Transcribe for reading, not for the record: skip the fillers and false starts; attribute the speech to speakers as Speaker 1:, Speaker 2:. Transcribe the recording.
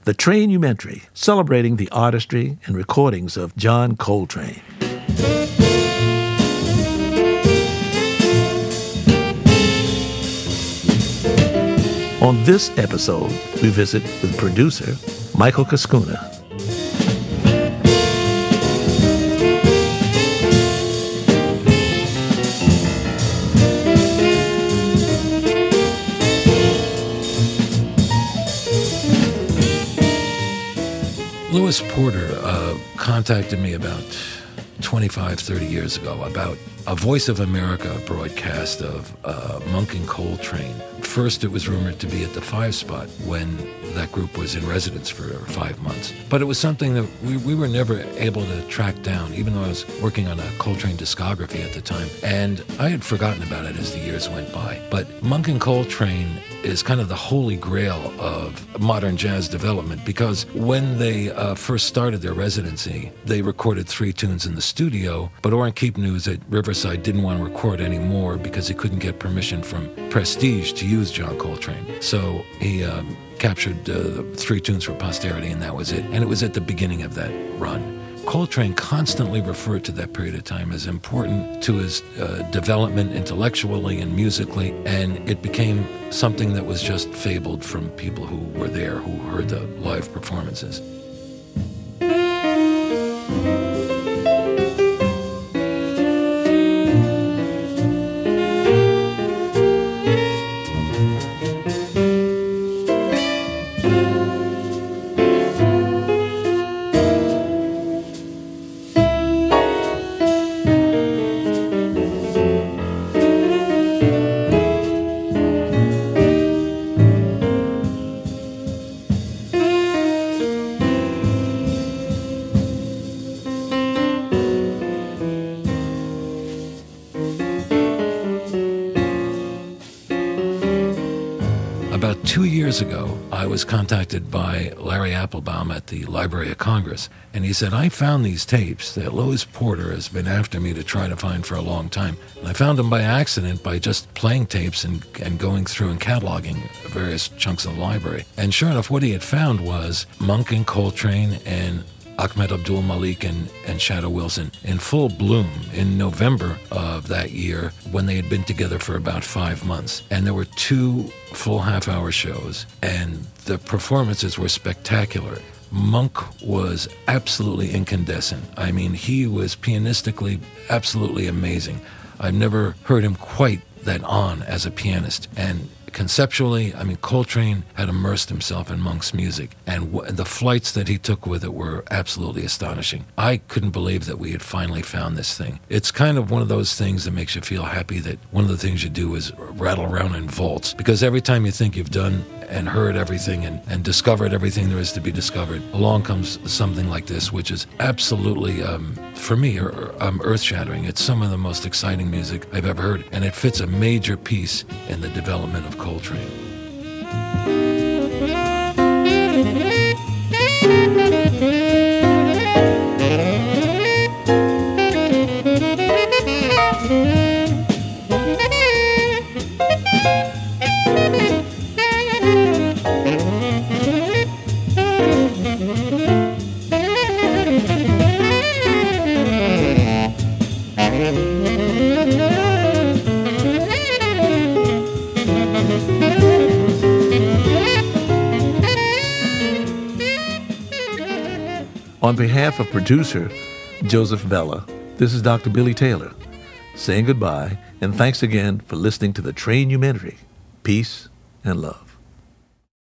Speaker 1: The Trainumentary, celebrating the artistry and recordings of John Coltrane. On this episode, we visit with producer Michael Cascuna. Louis Porter contacted me about 25, 30 years ago about a Voice of America broadcast of Monk and Coltrane. First, it was rumored to be at the Five Spot when that group was in residence for 5 months. But it was something that we were never able to track down, even though I was working on a Coltrane discography at the time. And I had forgotten about it as the years went by. But Monk and Coltrane is kind of the holy grail of modern jazz development, because when they first started their residency, they recorded 3 tunes in the studio, but Orrin Keep knew that Riverside didn't want to record anymore because he couldn't get permission from Prestige to use John Coltrane. So he captured 3 tunes for posterity, and that was it. And it was at the beginning of that run. Coltrane constantly referred to that period of time as important to his development intellectually and musically, and it became something that was just fabled from people who were there, who heard the live performances. About 2 years ago, I was contacted by Larry Applebaum at the Library of Congress, and he said, I found these tapes that Louis Porter has been after me to try to find for a long time. And I found them by accident by just playing tapes and going through and cataloging various chunks of the library. And sure enough, what he had found was Monk and Coltrane and Ahmed Abdul Malik and Shadow Wilson in full bloom in November of that year, when they had been together for about 5 months. And there were 2 full half-hour shows, and the performances were spectacular. Monk was absolutely incandescent. I mean, he was pianistically absolutely amazing. I've never heard him quite that on as a pianist. And conceptually, I mean, Coltrane had immersed himself in Monk's music, and the flights that he took with it were absolutely astonishing. I couldn't believe that we had finally found this thing. It's kind of one of those things that makes you feel happy that one of the things you do is rattle around in vaults, because every time you think you've done and heard everything and discovered everything there is to be discovered, along comes something like this, which is absolutely, for me, earth-shattering. It's some of the most exciting music I've ever heard, and it fits a major piece in the development of Coltrane. On behalf of producer Joseph Bella, this is Dr. Billy Taylor saying goodbye, and thanks again for listening to the Trainumentary. Peace and love.